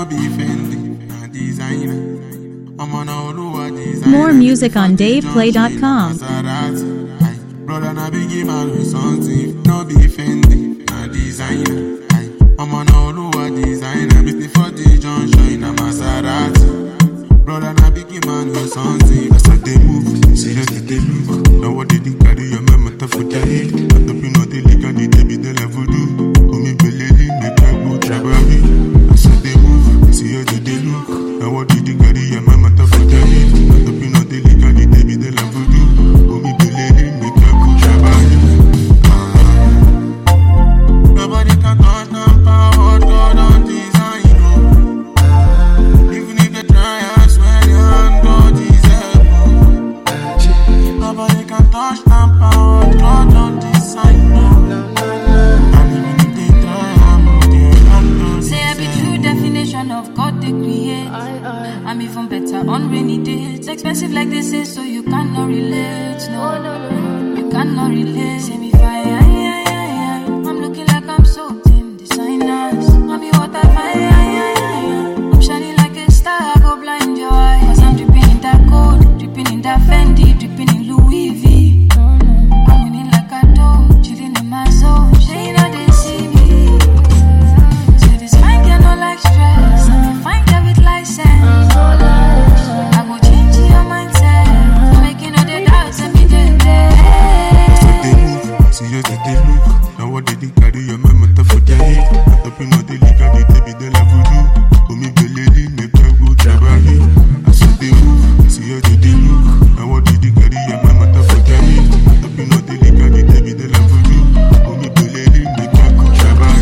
More music on DavePlay.com. Brother, na biggie man with something, no be Fendi, na designer. I'm on a designer, business for the junction in a Maserati. Brother, na biggie man with something. That's how they move, serious they look. Now what they think carry your mama to for their head. And up in all the league and the baby they level do. Come in Belly, make a go travel. That's how they move, serious they look. Now what they think carry your mama to for their head. And up in all the league and the baby they level do. Come in Belly, make a go travel. Nobody can touch them power, God on design. Even if they try, I swear the hand God is able. Nobody can touch them power, God on design. And even if they try, I'm with their hand God is able. Say I be true definition of God they create. I'm even better on rainy days. It's expensive like they say, so you cannot relate. No, you cannot relate. Say me fire. I'm looking like I'm soaked in designers. Mommy, what I find. I'm shining like a star, I go blind your eyes. Cause I'm dripping in that gold, dripping in that Fendi, dripping in Louis V. I'm winning like a dog, chilling in my zone. They know they see me. Say this fine girl no like stress. I'm a fine girl with license. I go change your mindset. Making all the doubts and be dead. Serious they look. Now what they think carry your mama to for their head. And up in all the league and the baby they level do. Come in Belly, make a go travel. I said they move, serious they look. Now what they think carry your mama to for their head. And up in all the league and the baby they level do. Come in Belly, make a go travel.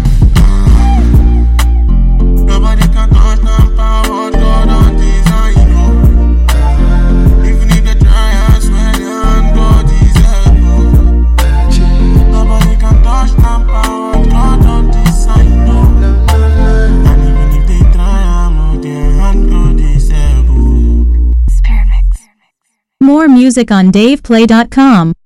Nobody can touch them power, God on design. Even if they try, I swear the hand God is able. Nobody can touch them power, God on design. And even if they try, I'm with their hand God is able. More music on DavePlay.com.